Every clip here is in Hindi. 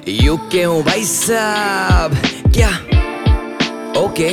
यू क्यों भाई साहब क्या ओके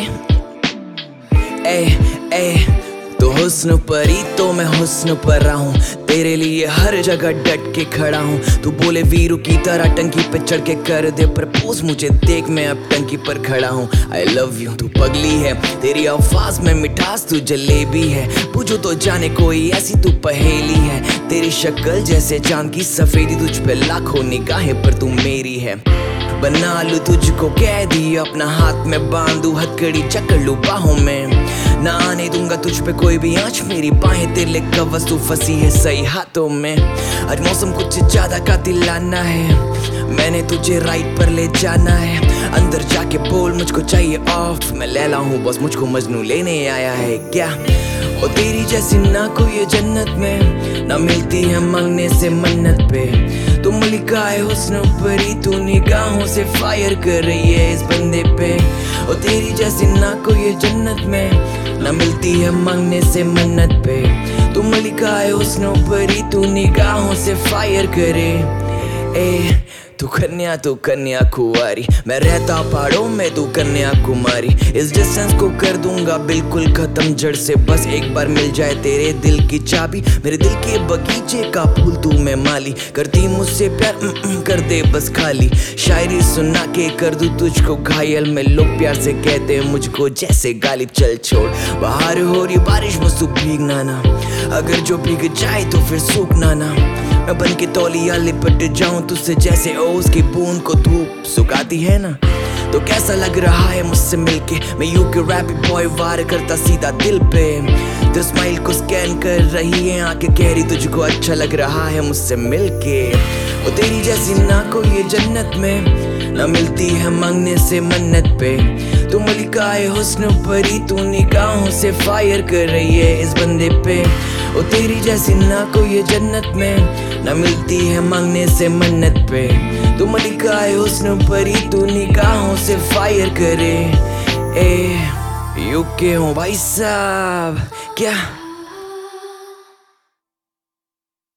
ए ए तो हुस्न पर ही तो मैं हुस्न पर रहा हूँ, तेरे लिए हर जगह डट के खड़ा हूँ। तू बोले वीरू की तरह टंकी पे चढ़ के कर दे प्रपोज, मुझे देख मैं अब टंकी पर खड़ा हूँ। आई लव यू तू पगली है, तेरी आवाज में मिठास तू जलेबी है। पूछो तो जाने कोई ऐसी तू पहेली है, तेरी शक्ल जैसे चांद की सफेदी, तुझ पे लाखों निगाहें पर तू मेरी है। बना लूं तुझको कैदी, अपना हाथ में बांधू हथकड़ी चक्कर लूं बाहों में, ना आने दूंगा तुझ पे कोई भी आँच, मेरी बाहें तेरे कवच तू फंसी है सही हाथों में। आज मौसम कुछ ज्यादा का दिलाना है, मैंने तुझे राइट पर ले जाना है। अंदर जाके बोल मुझको चाहिए ऑफ, मैं लैला हूँ बस मुझको मजनू लेने आया है क्या। ओ तेरी जैसी ना कोई जन्नत में ना मिलती है मांगने से मन्नत पे, तू मलिका है हुस्न परी, तू निगाहों से फायर कर रही है इस बंदे पे। ओ तेरी जैसी ना कोई जन्नत में ना मिलती है मांगने से मन्नत पे, तू मलिका है हुस्न परी, तू निगाहों से फायर करे। ए तू कन्या कुंवारी, मैं रहता पहाड़ों में तू कन्या कुमारी। इस डिस्टेंस को कर दूंगा बिल्कुल खत्म जड़ से, बस एक बार मिल जाए तेरे दिल की चाबी। मेरे दिल के बगीचे का फूल तू मैं माली, करती मुझसे प्यार कर दे बस खाली। शायरी सुना के कर दूं तुझको घायल, में लोग प्यार से कहते हैं मुझको जैसे गालिब। चल छोड़ बाहर हो रही बारिश बस तू भीगना ना, अगर जो भीग जाए तो फिर सूखना ना। मैं बन के तौलिया लिपट जाऊं तुझसे जैसे ओस की बूंद को धूप सुखाती है ना। तो कैसा लग रहा है मुझसे मिलके, मैं यू के रैप बॉय वार करता सीधा दिल पे। तो स्माइल को स्कैन कर रही है आंखें कह रही तुझको अच्छा लग रहा है मुझसे मिलके। ओ तेरी जैसी ना कोई जन्नत में ना मिलती है मांगने से मन्नत पे, तू मलिका है हुस्न परी, तू निगाहों से फायर कर रही है इस बंदे पे। ओ तेरी जैसी ना कोई जन्नत में ना मिलती है मांगने से मन्नत पे, तू मलिका है हुस्न परी, तू निगाहों से फायर करे। ए यू के हो भाई साहब क्या।